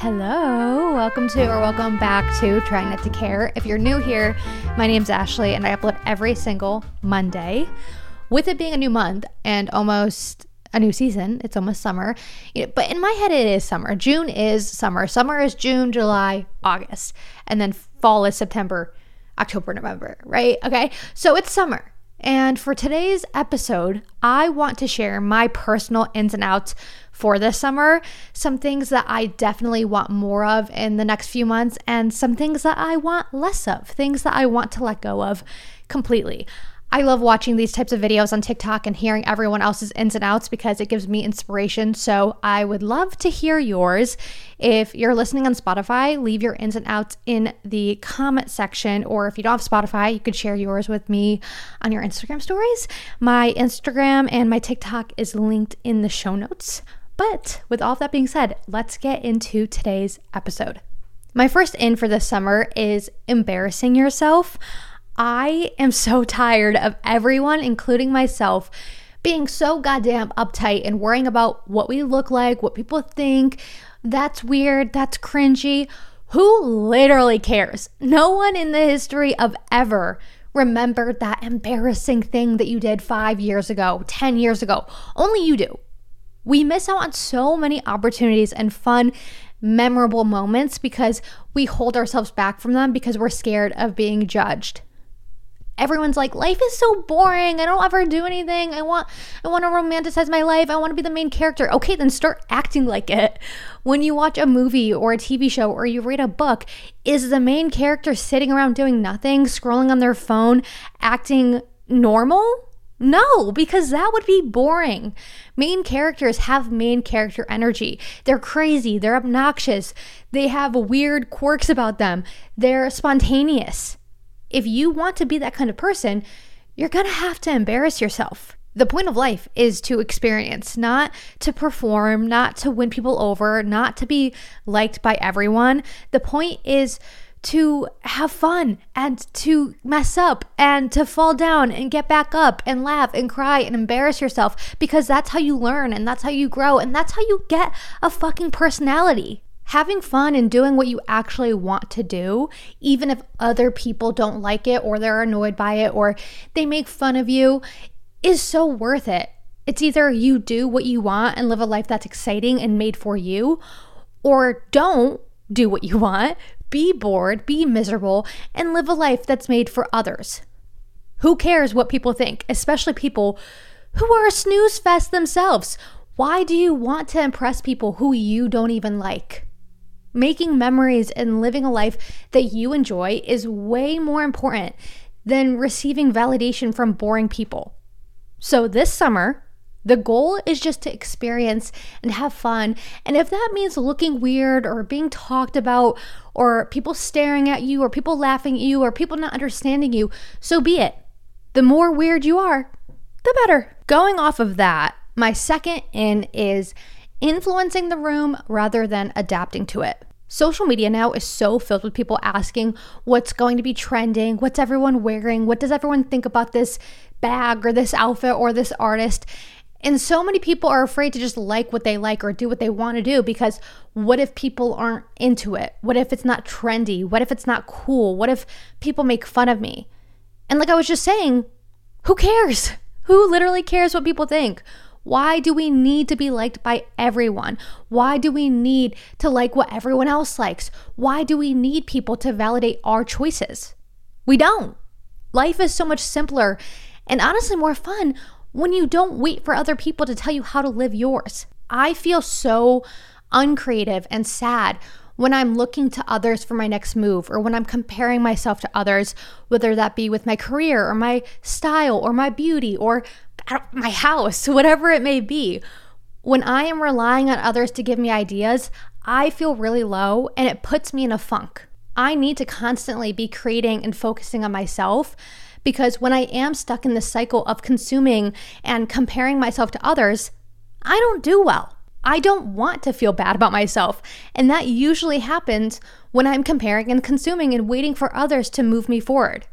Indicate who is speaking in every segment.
Speaker 1: Hello, welcome back to Trying Not to Care. If you're new here, my name's Ashley and I upload every single Monday. With it being a new month and almost a new season, it's almost summer, but in my head it is summer. June is summer. Summer is June, July, August, and then fall is September, October, November, right? Okay, so it's summer. And for today's episode, I want to share my personal ins and outs for this summer, some things that I definitely want more of in the next few months, and some things that I want less of, things that I want to let go of completely. I love watching these types of videos on TikTok and hearing everyone else's ins and outs because it gives me inspiration. So I would love to hear yours. If you're listening on Spotify, leave your ins and outs in the comment section. Or if you don't have Spotify, you could share yours with me on your Instagram stories. My Instagram and my TikTok is linked in the show notes. But with all of that being said, let's get into today's episode. My first in for this summer is embarrassing yourself. I am so tired of everyone, including myself, being so goddamn uptight and worrying about what we look like, what people think. That's weird. That's cringy. Who literally cares? No one in the history of ever remembered that embarrassing thing that you did 5 years ago, 10 years ago. Only you do. We miss out on so many opportunities and fun, memorable moments because we hold ourselves back from them because we're scared of being judged. Everyone's like, life is so boring. I don't ever do anything. I want to romanticize my life. I want to be the main character. Okay, then start acting like it. When you watch a movie or a TV show or you read a book, is the main character sitting around doing nothing, scrolling on their phone, acting normal? No, because that would be boring. Main characters have main character energy. They're crazy. They're obnoxious. They have weird quirks about them. They're spontaneous. If you want to be that kind of person, you're going to have to embarrass yourself. The point of life is to experience, not to perform, not to win people over, not to be liked by everyone. The point is to have fun and to mess up and to fall down and get back up and laugh and cry and embarrass yourself, because that's how you learn and that's how you grow and that's how you get a fucking personality. Having fun and doing what you actually want to do, even if other people don't like it or they're annoyed by it or they make fun of you, is so worth it. It's either you do what you want and live a life that's exciting and made for you, or don't do what you want, be bored, be miserable, and live a life that's made for others. Who cares what people think, especially people who are a snooze fest themselves? Why do you want to impress people who you don't even like? Making memories and living a life that you enjoy is way more important than receiving validation from boring people. So this summer, the goal is just to experience and have fun. And if that means looking weird or being talked about or people staring at you or people laughing at you or people not understanding you, so be it. The more weird you are, the better. Going off of that, my second in is influencing the room rather than adapting to it. Social media now is so filled with people asking what's going to be trending, what's everyone wearing, what does everyone think about this bag or this outfit or this artist. And so many people are afraid to just like what they like or do what they want to do because what if people aren't into it? What if it's not trendy? What if it's not cool? What if people make fun of me? And like I was just saying, who cares? Who literally cares what people think? Why do we need to be liked by everyone? Why do we need to like what everyone else likes? Why do we need people to validate our choices? We don't. Life is so much simpler and honestly more fun when you don't wait for other people to tell you how to live yours. I feel so uncreative and sad when I'm looking to others for my next move or when I'm comparing myself to others, whether that be with my career or my style or my beauty or my house, whatever it may be. When I am relying on others to give me ideas, I feel really low and it puts me in a funk. I need to constantly be creating and focusing on myself because when I am stuck in this cycle of consuming and comparing myself to others, I don't do well. I don't want to feel bad about myself. And that usually happens when I'm comparing and consuming and waiting for others to move me forward.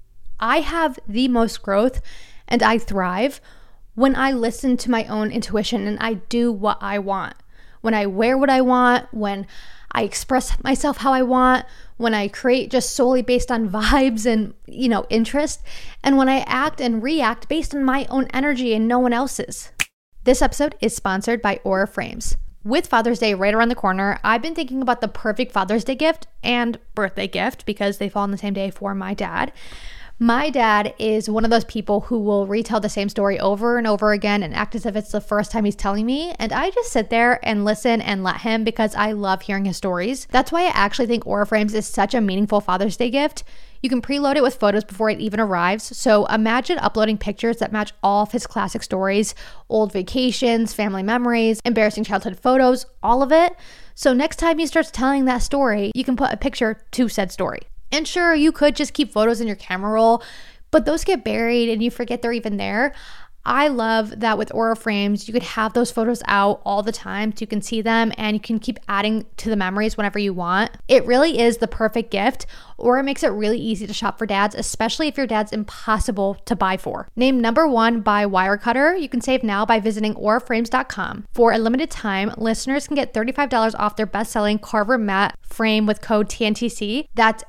Speaker 1: I have the most growth and I thrive when I listen to my own intuition and I do what I want. When I wear what I want, when I express myself how I want, when I create just solely based on vibes and, interest, and when I act and react based on my own energy and no one else's. This episode is sponsored by Aura Frames. With Father's Day right around the corner, I've been thinking about the perfect Father's Day gift and birthday gift because they fall on the same day for my dad. My dad is one of those people who will retell the same story over and over again and act as if it's the first time he's telling me. And I just sit there and listen and let him because I love hearing his stories. That's why I actually think Aura Frames is such a meaningful Father's Day gift. You can preload it with photos before it even arrives. So imagine uploading pictures that match all of his classic stories, old vacations, family memories, embarrassing childhood photos, all of it. So next time he starts telling that story, you can put a picture to said story. And sure, you could just keep photos in your camera roll, but those get buried and you forget they're even there. I love that with Aura Frames, you could have those photos out all the time so you can see them and you can keep adding to the memories whenever you want. It really is the perfect gift. Aura makes it really easy to shop for dads, especially if your dad's impossible to buy for. Named number 1 by Wirecutter, you can save now by visiting auraframes.com. For a limited time, listeners can get $35 off their best-selling Carver matte frame with code TNTC. That's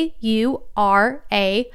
Speaker 1: AURA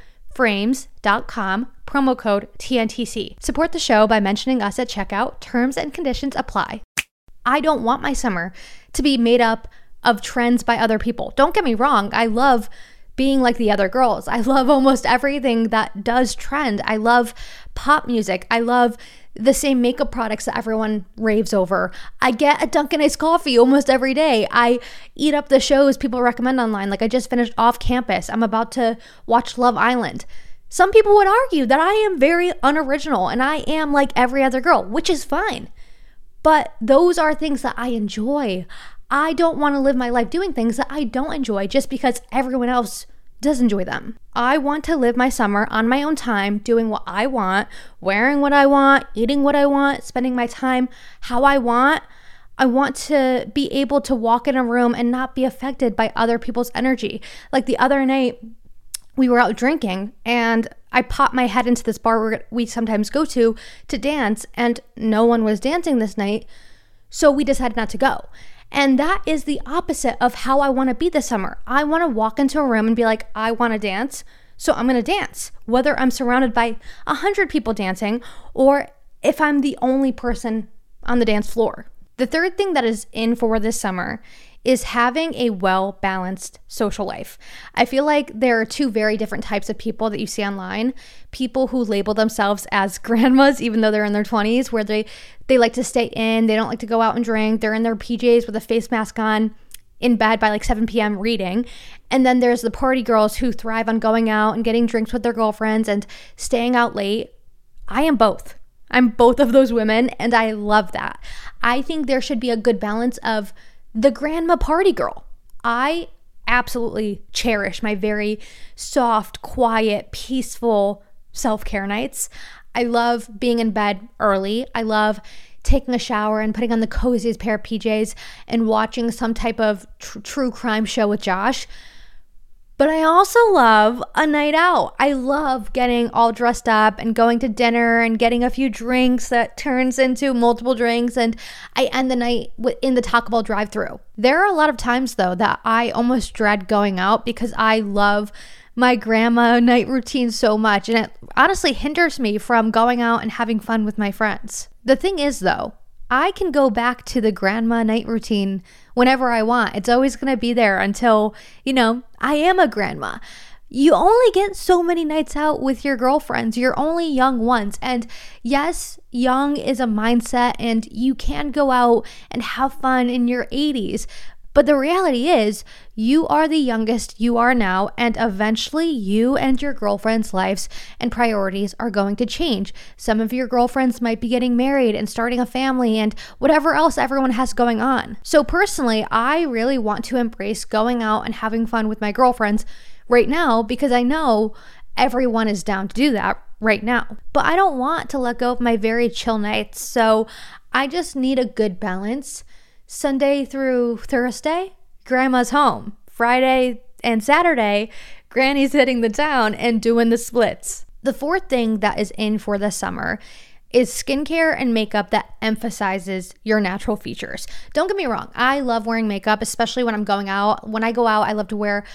Speaker 1: frames.com, promo code TNTC. Support the show by mentioning us at checkout. Terms and conditions apply. I don't want my summer to be made up of trends by other people. Don't get me wrong. I love being like the other girls. I love almost everything that does trend. I love pop music. I love the same makeup products that everyone raves over. I get a Dunkin' iced coffee almost every day. I eat up the shows people recommend online. Like I just finished Off Campus. I'm about to watch Love Island. Some people would argue that I am very unoriginal and I am like every other girl, which is fine. But those are things that I enjoy. I don't want to live my life doing things that I don't enjoy just because everyone else does enjoy them. I want to live my summer on my own time, doing what I want, wearing what I want, eating what I want, spending my time how I want. I want to be able to walk in a room and not be affected by other people's energy. Like the other night, we were out drinking and I popped my head into this bar we sometimes go to dance, and no one was dancing this night. So we decided not to go. And that is the opposite of how I want to be this summer. I want to walk into a room and be like, I want to dance, so I'm going to dance. Whether I'm surrounded by 100 people dancing or if I'm the only person on the dance floor. The third thing that is in for this summer is having a well-balanced social life. I feel like there are two very different types of people that you see online. People who label themselves as grandmas, even though they're in their 20s, where they like to stay in, they don't like to go out and drink, they're in their PJs with a face mask on, in bed by like 7 p.m. reading. And then there's the party girls who thrive on going out and getting drinks with their girlfriends and staying out late. I am both. I'm both of those women, and I love that. I think there should be a good balance of the grandma party girl. I absolutely cherish my very soft, quiet, peaceful self-care nights. I love being in bed early. I love taking a shower and putting on the coziest pair of PJs and watching some type of true crime show with Josh. But I also love a night out. I love getting all dressed up and going to dinner and getting a few drinks that turns into multiple drinks, and I end the night in the Taco Bell drive-thru. There are a lot of times, though, that I almost dread going out because I love my grandma night routine so much, and it honestly hinders me from going out and having fun with my friends. The thing is, though, I can go back to the grandma night routine whenever I want. It's always going to be there until, I am a grandma. You only get so many nights out with your girlfriends. You're only young once. And yes, young is a mindset and you can go out and have fun in your 80s. But the reality is, you are the youngest you are now, and eventually you and your girlfriend's lives and priorities are going to change. Some of your girlfriends might be getting married and starting a family and whatever else everyone has going on. So personally, I really want to embrace going out and having fun with my girlfriends right now because I know everyone is down to do that right now. But I don't want to let go of my very chill nights, so I just need a good balance. Sunday through Thursday, grandma's home. Friday and Saturday, granny's hitting the town and doing the splits. The fourth thing that is in for the summer is skincare and makeup that emphasizes your natural features. Don't get me wrong, I love wearing makeup, especially when I'm going out. When I go out, I love to wear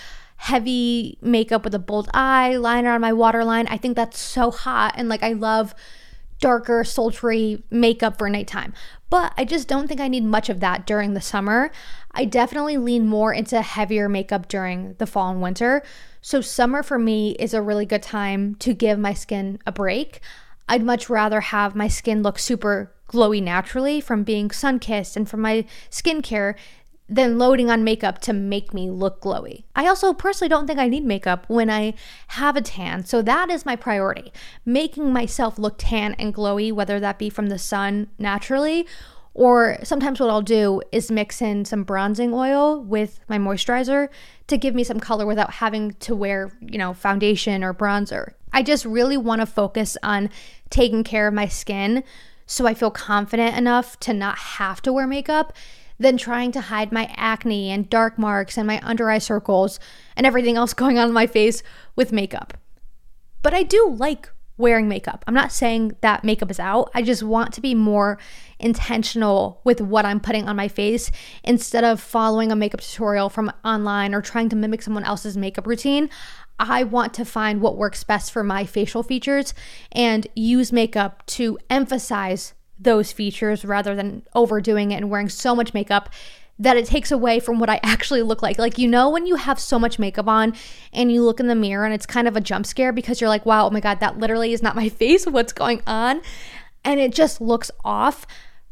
Speaker 1: heavy makeup with a bold eyeliner on my waterline. I think that's so hot, and like I love darker, sultry makeup for nighttime. But I just don't think I need much of that during the summer. I definitely lean more into heavier makeup during the fall and winter. So summer for me is a really good time to give my skin a break. I'd much rather have my skin look super glowy naturally from being sun-kissed and from my skincare than loading on makeup to make me look glowy. I also personally don't think I need makeup when I have a tan, so that is my priority. Making myself look tan and glowy, whether that be from the sun naturally, or sometimes what I'll do is mix in some bronzing oil with my moisturizer to give me some color without having to wear, foundation or bronzer. I just really want to focus on taking care of my skin so I feel confident enough to not have to wear makeup than trying to hide my acne and dark marks and my under eye circles and everything else going on in my face with makeup. But I do like wearing makeup. I'm not saying that makeup is out. I just want to be more intentional with what I'm putting on my face instead of following a makeup tutorial from online or trying to mimic someone else's makeup routine. I want to find what works best for my facial features and use makeup to emphasize those features rather than overdoing it and wearing so much makeup that it takes away from what I actually look like. Like, when you have so much makeup on and you look in the mirror and it's kind of a jump scare because you're like, wow, oh my God, that literally is not my face. What's going on? And it just looks off.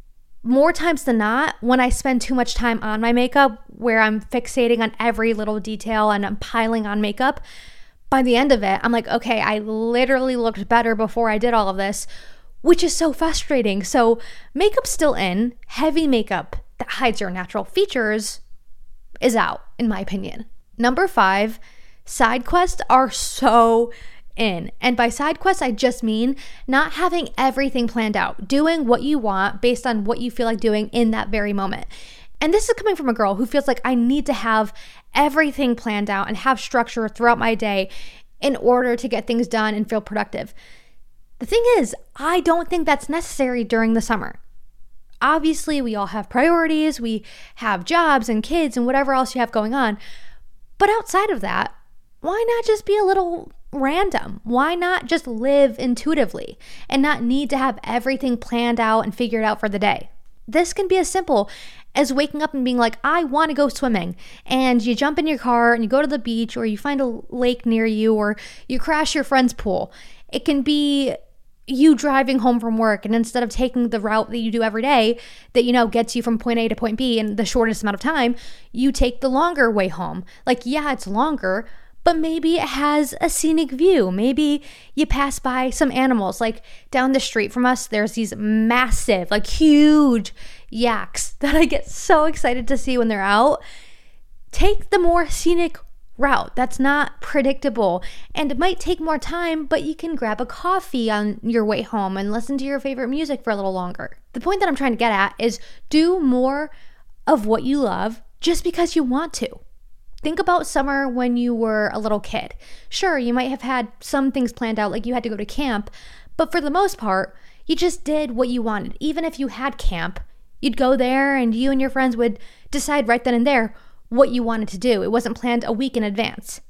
Speaker 1: More times than not, when I spend too much time on my makeup, where I'm fixating on every little detail and I'm piling on makeup, by the end of it, I'm like, okay, I literally looked better before I did all of this, which is so frustrating. So makeup's still in. Heavy makeup that hides your natural features is out, in my opinion. Number 5, side quests are so in. And by side quests, I just mean not having everything planned out, doing what you want based on what you feel like doing in that very moment. And this is coming from a girl who feels like I need to have everything planned out and have structure throughout my day in order to get things done and feel productive. The thing is, I don't think that's necessary during the summer. Obviously, we all have priorities, we have jobs and kids and whatever else you have going on. But outside of that, why not just be a little random? Why not just live intuitively and not need to have everything planned out and figured out for the day? This can be as simple as waking up and being like, I want to go swimming. And you jump in your car and you go to the beach, or you find a lake near you, or you crash your friend's pool. It can be you driving home from work, and instead of taking the route that you do every day that, gets you from point A to point B in the shortest amount of time, you take the longer way home. Like, yeah, it's longer, but maybe it has a scenic view. Maybe you pass by some animals. Like down the street from us, there's these massive, like huge yaks that I get so excited to see when they're out. Take the more scenic route that's not predictable, and it might take more time, but you can grab a coffee on your way home and listen to your favorite music for a little longer. The point that I'm trying to get at is do more of what you love just because you want to. Think about summer when you were a little kid. Sure, you might have had some things planned out, like you had to go to camp, but for the most part, you just did what you wanted. Even if you had camp, you'd go there and you and your friends would decide right then and there what you wanted to do. It wasn't planned a week in advance.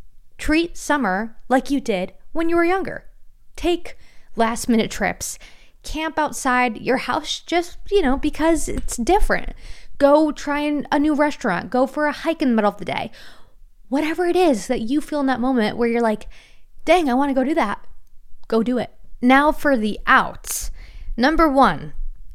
Speaker 1: Treat summer like you did when you were younger. Take last minute trips. Camp outside your house just, because it's different. Go try a new restaurant. Go for a hike in the middle of the day. Whatever it is that you feel in that moment where you're like, dang, I want to go do that. Go do it. Now for the outs. Number 1,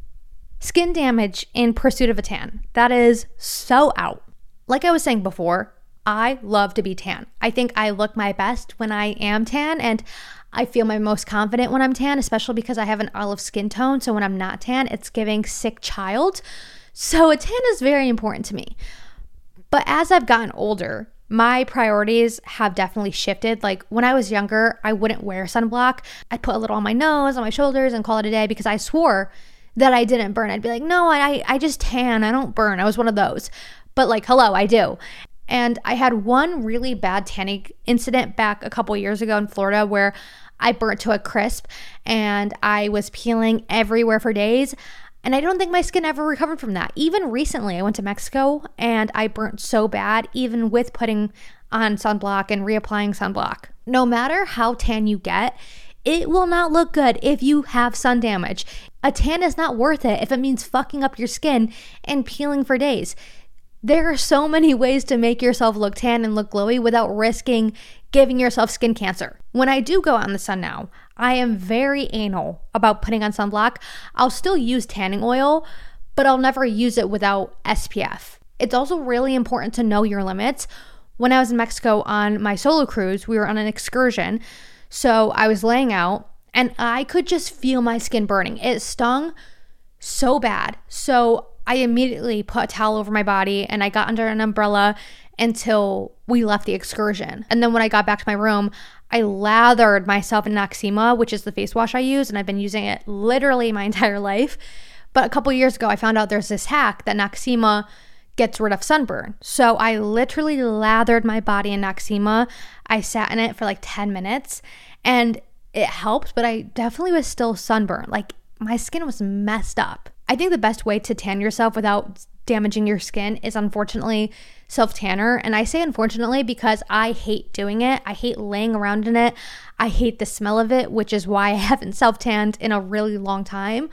Speaker 1: skin damage in pursuit of a tan. That is so out. Like I was saying before, I love to be tan. I think I look my best when I am tan, and I feel my most confident when I'm tan, especially because I have an olive skin tone. So when I'm not tan, it's giving sick child. So a tan is very important to me. But as I've gotten older, my priorities have definitely shifted. Like when I was younger, I wouldn't wear sunblock. I'd put a little on my nose, on my shoulders, and call it a day because I swore that I didn't burn. I'd be like, no, I just tan. I don't burn. I was one of those. But like, hello, I do. And I had one really bad tanning incident back a couple years ago in Florida where I burnt to a crisp and I was peeling everywhere for days. And I don't think my skin ever recovered from that. Even recently, I went to Mexico and I burnt so bad, even with putting on sunblock and reapplying sunblock. No matter how tan you get, it will not look good if you have sun damage. A tan is not worth it if it means fucking up your skin and peeling for days. There are so many ways to make yourself look tan and look glowy without risking giving yourself skin cancer. When I do go out in the sun now, I am very anal about putting on sunblock. I'll still use tanning oil, but I'll never use it without SPF. It's also really important to know your limits. When I was in Mexico on my solo cruise, we were on an excursion. So I was laying out and I could just feel my skin burning. It stung so bad. So I immediately put a towel over my body and I got under an umbrella until we left the excursion. And then when I got back to my room, I lathered myself in Noxzema, which is the face wash I use, and I've been using it literally my entire life. But a couple years ago, I found out there's this hack that Noxzema gets rid of sunburn. So I literally lathered my body in Noxzema. I sat in it for like 10 minutes and it helped, but I definitely was still sunburned. Like my skin was messed up. I think the best way to tan yourself without damaging your skin is unfortunately self-tanner. And I say unfortunately because I hate doing it. I hate laying around in it. I hate the smell of it, which is why I haven't self-tanned in a really long time.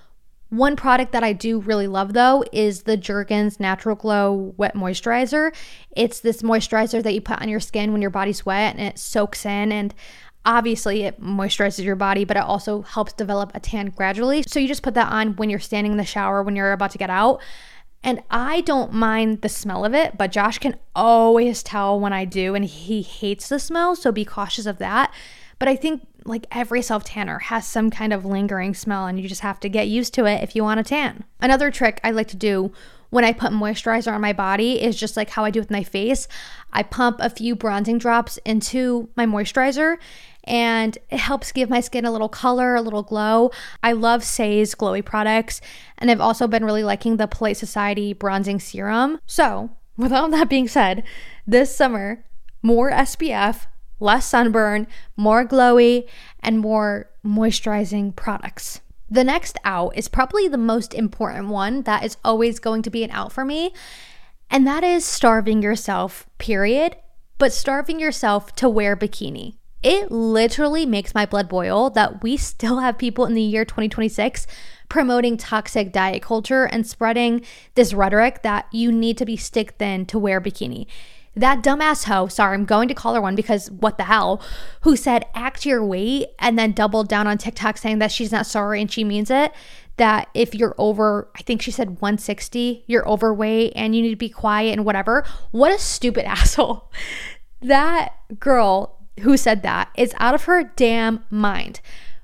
Speaker 1: One product that I do really love though is the Jergens Natural Glow Wet Moisturizer. It's this moisturizer that you put on your skin when your body's wet and it soaks in, and obviously it moisturizes your body, but it also helps develop a tan gradually. So you just put that on when you're standing in the shower, when you're about to get out. And I don't mind the smell of it, but Josh can always tell when I do, and he hates the smell, so be cautious of that. But I think like every self-tanner has some kind of lingering smell, and you just have to get used to it if you want to tan. Another trick I like to do when I put moisturizer on my body is just like how I do with my face. I pump a few bronzing drops into my moisturizer, and it helps give my skin a little color, a little glow. I love Saie's glowy products, and I've also been really liking the Polite Society bronzing serum. So with all that being said, this summer, more SPF, less sunburn, more glowy, and more moisturizing products. The next out is probably the most important one that is always going to be an out for me, and that is starving yourself, period, but starving yourself to wear bikini. It literally makes my blood boil that we still have people in the year 2026 promoting toxic diet culture and spreading this rhetoric that you need to be stick thin to wear bikini. That dumbass hoe, sorry, I'm going to call her one because what the hell, who said act your weight and then doubled down on TikTok saying that she's not sorry and she means it, that if you're over, I think she said 160, you're overweight and you need to be quiet and whatever. What a stupid asshole. That girl who said that is out of her damn mind.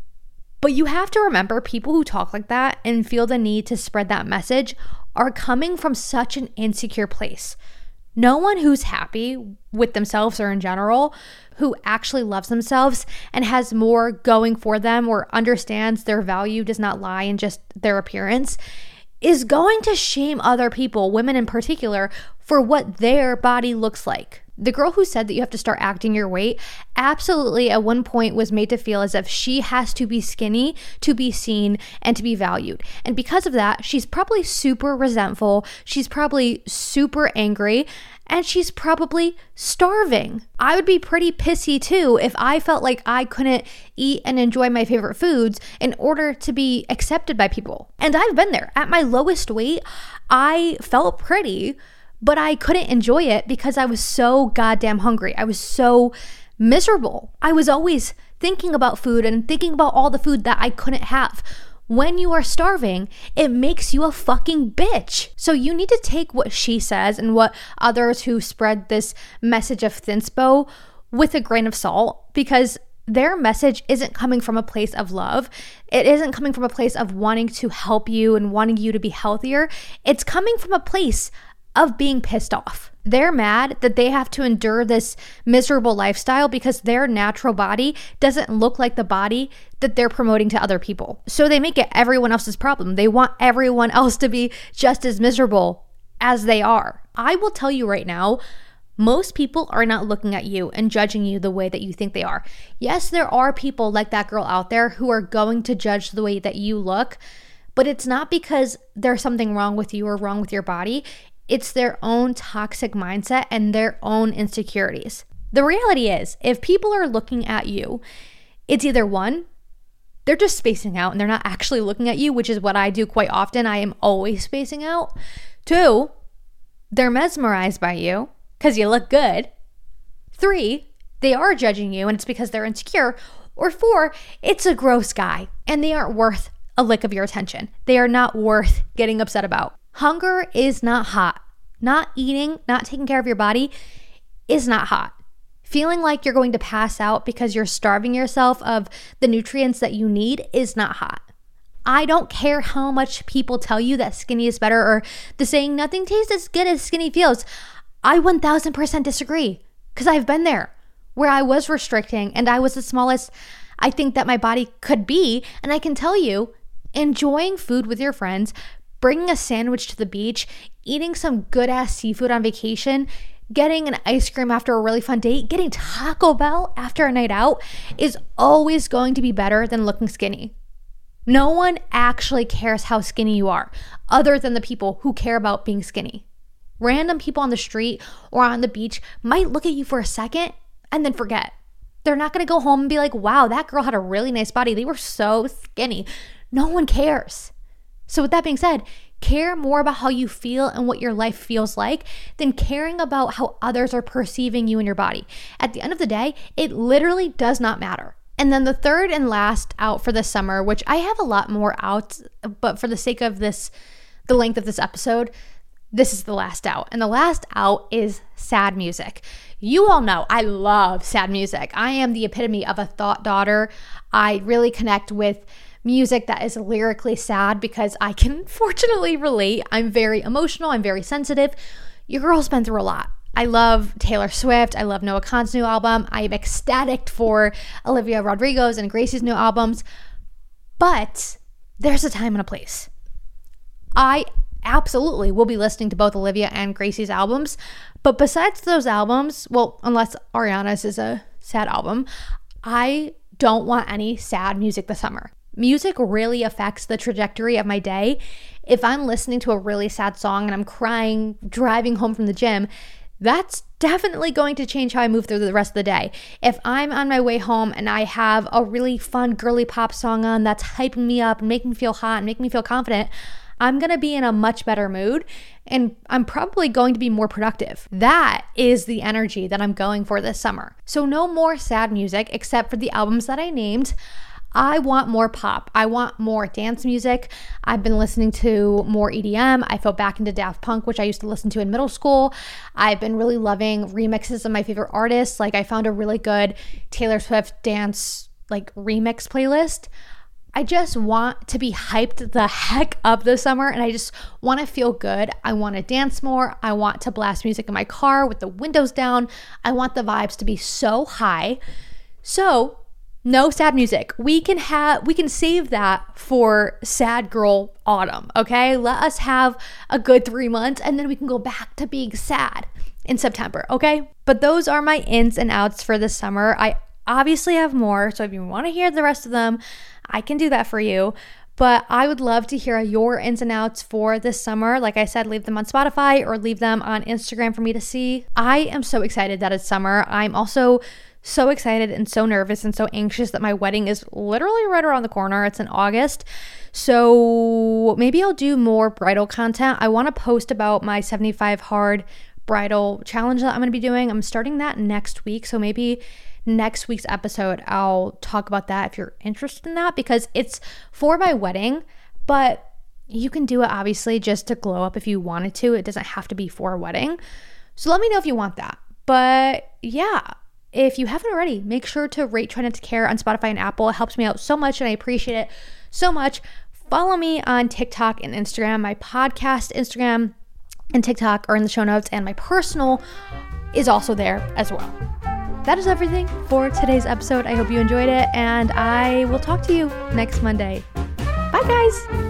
Speaker 1: But you have to remember, people who talk like that and feel the need to spread that message are coming from such an insecure place. No one who's happy with themselves or in general, who actually loves themselves and has more going for them or understands their value does not lie in just their appearance, is going to shame other people, women in particular, for what their body looks like. The girl who said that you have to start acting your weight absolutely at one point was made to feel as if she has to be skinny to be seen and to be valued. And because of that, she's probably super resentful. She's probably super angry. And she's probably starving. I would be pretty pissy too if I felt like I couldn't eat and enjoy my favorite foods in order to be accepted by people. And I've been there. At my lowest weight, I felt pretty, but I couldn't enjoy it because I was so goddamn hungry. I was so miserable. I was always thinking about food and thinking about all the food that I couldn't have. When you are starving, it makes you a fucking bitch. So you need to take what she says and what others who spread this message of thinspo with a grain of salt, because their message isn't coming from a place of love. It isn't coming from a place of wanting to help you and wanting you to be healthier. It's coming from a place of being pissed off. They're mad that they have to endure this miserable lifestyle because their natural body doesn't look like the body that they're promoting to other people. So they make it everyone else's problem. They want everyone else to be just as miserable as they are. I will tell you right now, Most people are not looking at you and judging you the way that you think they are. Yes, there are people like that girl out there who are going to judge the way that you look, but it's not because there's something wrong with you or wrong with your body. It's their own toxic mindset and their own insecurities. The reality is, if people are looking at you, it's either one, they're just spacing out and they're not actually looking at you, which is what I do quite often. I am always spacing out. Two, they're mesmerized by you because you look good. Three, they are judging you and it's because they're insecure. Or four, it's a gross guy and they aren't worth a lick of your attention. They are not worth getting upset about. Hunger is not hot. Not eating, not taking care of your body is not hot. Feeling like you're going to pass out because you're starving yourself of the nutrients that you need is not hot. I don't care how much people tell you that skinny is better or the saying nothing tastes as good as skinny feels. I 1000% disagree because I've been there where I was restricting and I was the smallest I think that my body could be. And I can tell you, enjoying food with your friends, bringing a sandwich to the beach, eating some good ass seafood on vacation, getting an ice cream after a really fun date, getting Taco Bell after a night out is always going to be better than looking skinny. No one actually cares how skinny you are other than the people who care about being skinny. Random people on the street or on the beach might look at you for a second and then forget. They're not going to go home and be like, wow, that girl had a really nice body. They were so skinny. No one cares. So with that being said, care more about how you feel and what your life feels like than caring about how others are perceiving you and your body. At the end of the day, it literally does not matter. And then the third and last out for this summer, which I have a lot more out, but for the sake of this, the length of this episode, this is the last out. And the last out is sad music. You all know I love sad music. I am the epitome of a thought daughter. I really connect with music that is lyrically sad because I can fortunately relate. I'm very emotional. I'm very sensitive. Your girl's been through a lot. I love Taylor Swift. I love Noah Kahan's new album. I am ecstatic for Olivia Rodrigo's and Gracie's new albums. But there's a time and a place. I absolutely will be listening to both Olivia and Gracie's albums. But besides those albums, well, unless Ariana's is a sad album, I don't want any sad music this summer. Music really affects the trajectory of my day. If I'm listening to a really sad song and I'm crying driving home from the gym, that's definitely going to change how I move through the rest of the day. If I'm on my way home and I have a really fun girly pop song on that's hyping me up and making me feel hot and making me feel confident, I'm going to be in a much better mood and I'm probably going to be more productive. That is the energy that I'm going for this summer. So no more sad music except for the albums that I named. I want more pop. I want more dance music. I've been listening to more EDM. I fell back into Daft Punk, which I used to listen to in middle school. I've been really loving remixes of my favorite artists. Like I found a really good Taylor Swift dance remix playlist. I just want to be hyped the heck up this summer and I just want to feel good. I want to dance more. I want to blast music in my car with the windows down. I want the vibes to be so high. So no sad music. We can save that for sad girl autumn, okay? Let us have a good 3 months and then we can go back to being sad in September, okay? But those are my ins and outs for this summer. I obviously have more, so if you want to hear the rest of them, I can do that for you. But I would love to hear your ins and outs for this summer. Like I said, leave them on Spotify or leave them on Instagram for me to see. I am so excited that it's summer. I'm also so excited and so nervous and so anxious that my wedding is literally right around the corner. It's in August. So maybe I'll do more bridal content. I want to post about my 75 hard bridal challenge that I'm going to be doing. I'm starting that next week. So maybe next week's episode, I'll talk about that if you're interested in that because it's for my wedding, but you can do it obviously just to glow up if you wanted to. It doesn't have to be for a wedding. So let me know if you want that. But yeah, if you haven't already, make sure to rate Try Not to Care on Spotify and Apple. It helps me out so much and I appreciate it so much. Follow me on TikTok and Instagram. My podcast Instagram and TikTok are in the show notes and my personal is also there as well. That is everything for today's episode. I hope you enjoyed it and I will talk to you next Monday. Bye guys.